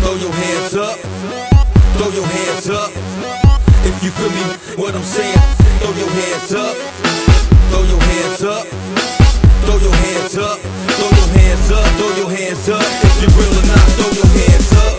throw your hands up, throw your hands up. If you feel me, what I'm saying, throw your hands up, throw your hands up, throw your hands up, throw your hands up, throw your hands up. If you're real or not, throw your hands up.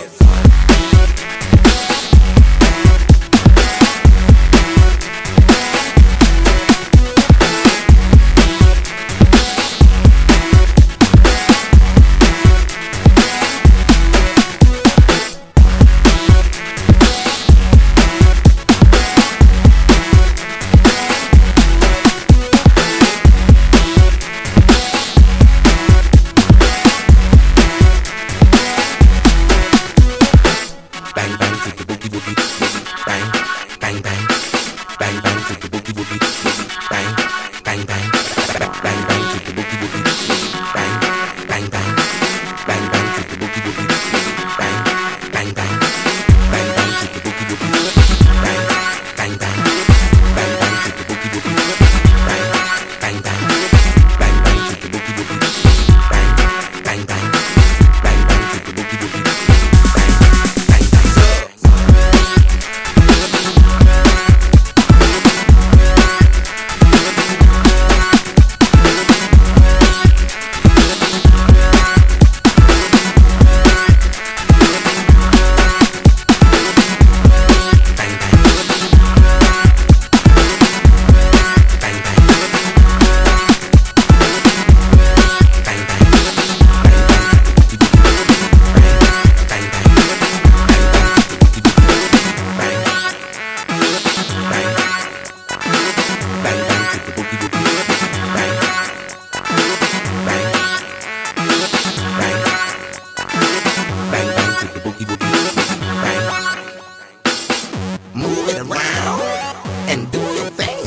Move it around and do your thing.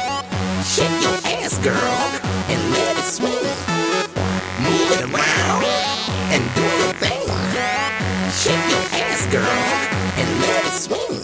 Shake your ass, girl, and let it swing. Move it around and do your thing. Shake your ass, girl, and let it swing.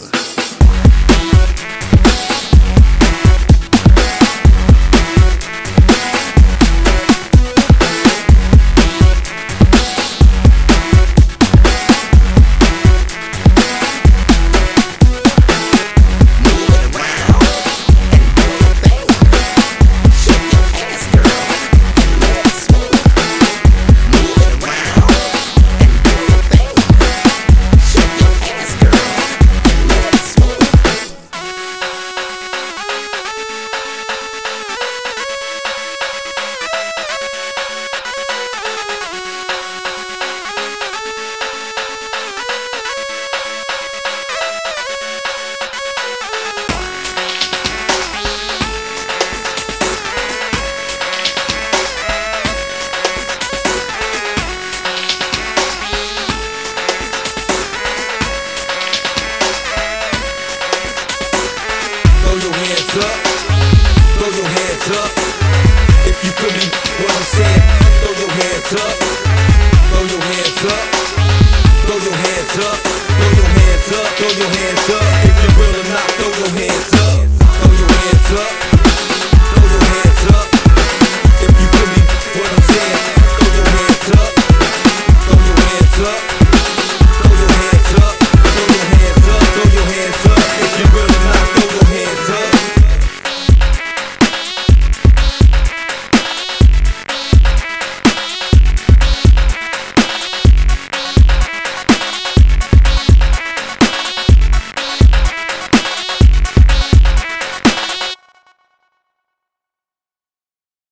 Throw your hands up. If you feel me, what I'm saying, throw your hands up, throw your hands up, throw your hands up, throw your hands up, throw your hands up.